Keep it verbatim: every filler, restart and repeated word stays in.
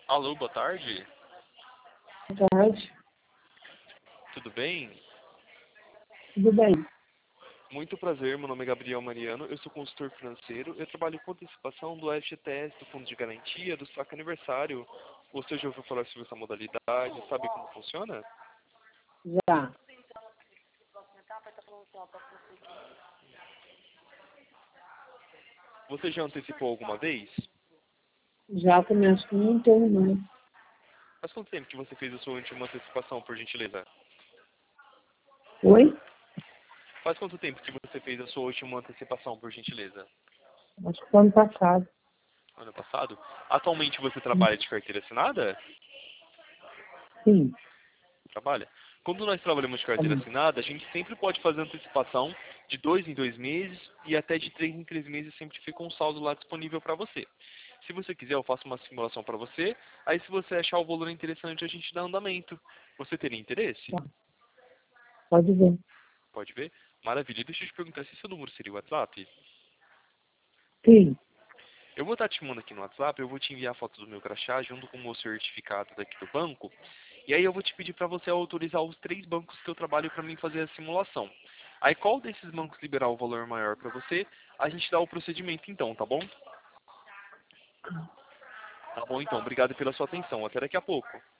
Alô, boa tarde. Boa tarde. Tudo bem? Tudo bem? Muito prazer, meu nome é Gabriel Mariano, eu sou consultor financeiro, eu trabalho com antecipação do F G T S, do Fundo de Garantia, do saque aniversário. Você já ouviu falar sobre essa modalidade, sabe como funciona? Já. Você já antecipou alguma vez? Já também acho que não tenho mais. Faz quanto tempo que você fez a sua última antecipação, por gentileza? Oi? Faz quanto tempo que você fez a sua última antecipação, por gentileza? Acho que foi ano passado. Ano passado? Atualmente você trabalha de carteira assinada? Sim. Trabalha? Quando nós trabalhamos de carteira Também. assinada, a gente sempre pode fazer antecipação de dois em dois meses e até de três em três meses sempre fica um saldo lá disponível para você. Se você quiser, eu faço uma simulação para você. Aí, se você achar o valor interessante, a gente dá andamento. Você teria interesse? Tá. Pode ver. Pode ver? Maravilha. Deixa eu te perguntar se seu número seria o WhatsApp. Sim. Eu vou estar te mandando aqui no WhatsApp, eu vou te enviar a foto do meu crachá junto com o meu certificado daqui do banco. E aí eu vou te pedir para você autorizar os três bancos que eu trabalho para mim fazer a simulação. Aí qual desses bancos liberar o valor maior para você, a gente dá o procedimento então, tá bom? Tá bom então, obrigado pela sua atenção. Até daqui a pouco.